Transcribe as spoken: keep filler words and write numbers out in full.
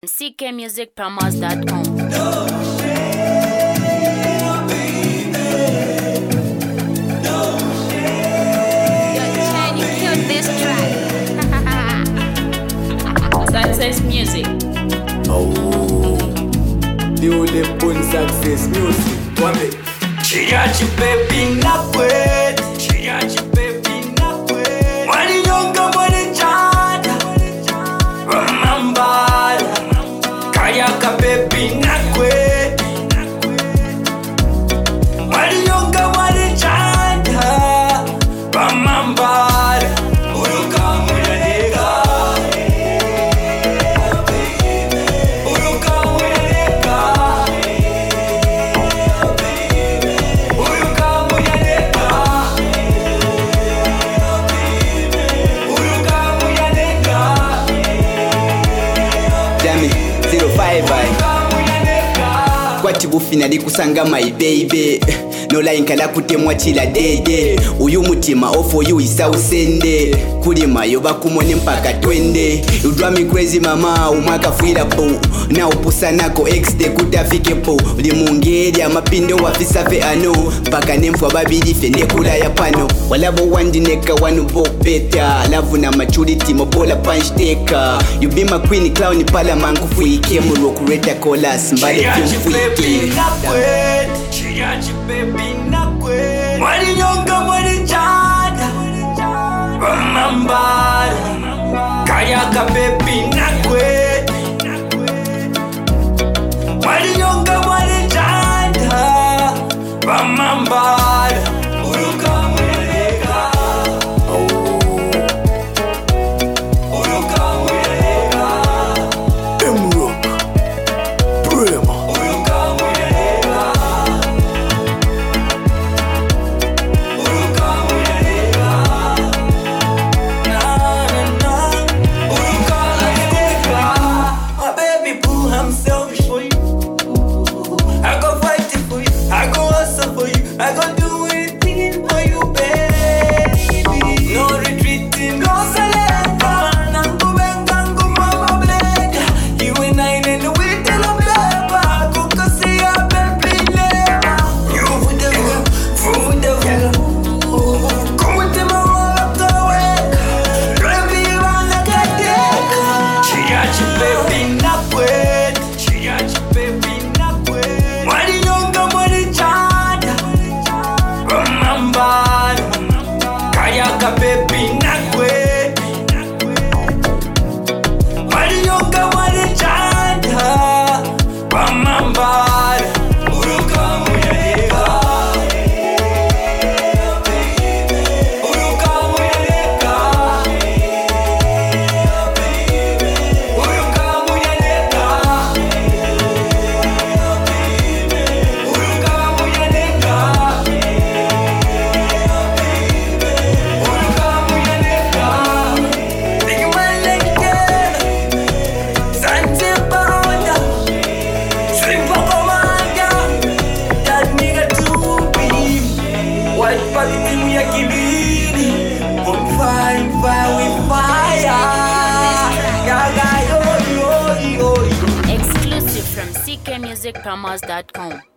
C K music promos dot com. Success music. Oh, the only pun success music. Wame. Chiriachi baby na kwet. Chiriachi baby na kwet. Mwani nyonga mwani chada. Ramambala. Kayaka baby na kwet. Mwani nyonga mwani chada. Ramambala. Uruka mwenega. Kwati bufinali kusanga my baby no line kala kutemwa chila dede uyu mutima ofo you isausende kulima yoba kumone mpaka twende you drive me crazy mama umaka fuila po na upusa nako ex de kutafike po limungeri amapindo wafisa fe ano mpaka nemfwa babili fe nekula ya pano walabo wandi neka wanu bopeta lavu na maturity mobola punch taker you be my queen clown pala manku fuike mu rokureta colas mbale kimfuike Chiriachi baby na kwet. Mwani nyonga mwani chada. Ramambala. Kayaka baby na kwet. Mwani nyonga mwani chada. Ramambala. Uruka mwenega. Uruka mwenega. Emrock. Prema. I gon' do anything for you, baby. No retreating, no surrender. Nangu benga, nangu mama blega. You and I in the way till I'm clever. Kuka see ya, baby, never. You for the world, for the world. Come with them all up the way. Baby, you wanna get there. Chiriachi baby, na kwet. Chiriachi baby, na kwet. Mwani nyonga, mwani chada. Ramambala. Kayaka baby na kwet. Mwani nyonga mwani chanda. Ramambala. Uruka mwenega. Uruka mwenega. Uruka mwenega. Uruka mwenega. Exclusive from C K music promos dot com.